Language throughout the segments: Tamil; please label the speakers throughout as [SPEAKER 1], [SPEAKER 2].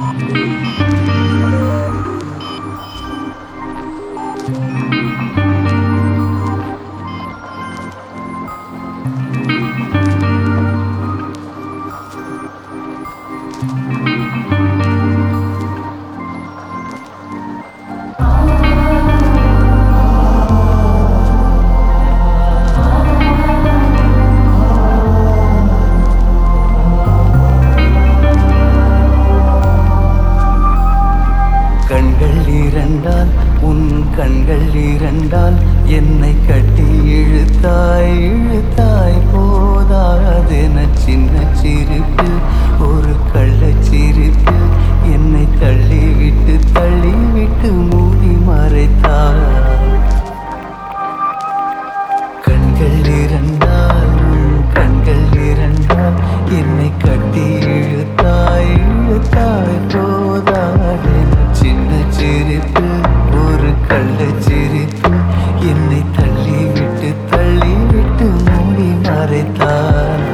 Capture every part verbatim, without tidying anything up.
[SPEAKER 1] கண்கள் இரண்டால் உன் கண்கள் இரண்டால் என்னை கட்டி இழுத்தாய் இழுத்தாய் போதாதென சின்ன சிரிப்பு ஒரு கள்ளச் சிரிப்பு என்னை தள்ளிவிட்டு தள்ளிவிட்டு மூடி மறைத்தாய். கண்கள் இரண்டால் உன் கண்கள் இரண்டால் என்னை கட்டி இழுத்தாய் இழுத்தாய் போதாதென சின்ன சிரிப்பு ஒரு கள்ளச் சிரிப்பு என்னை தள்ளிவிட்டு தள்ளிவிட்டு மூடி மறைத்தாய்.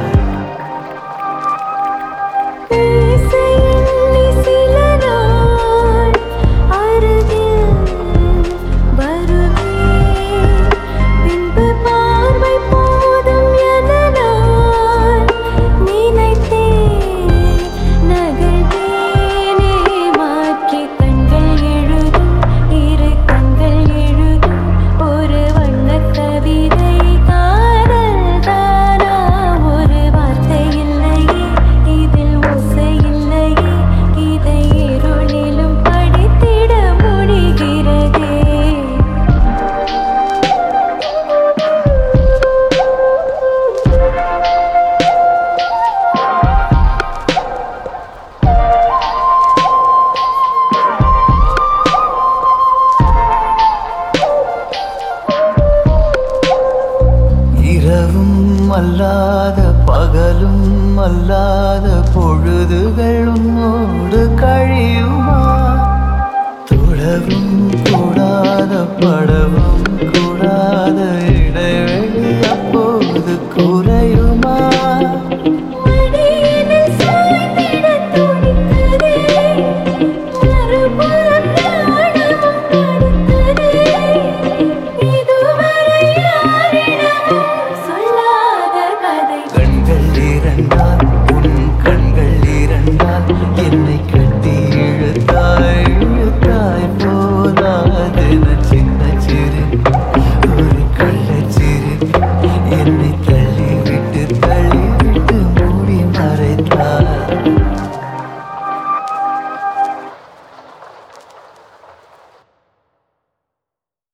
[SPEAKER 1] இரவும் அல்லாத பகலும் அல்லாத பொழுதுகள் உன்னோடு கழியுமா? தொடவும் கூடாத படவும்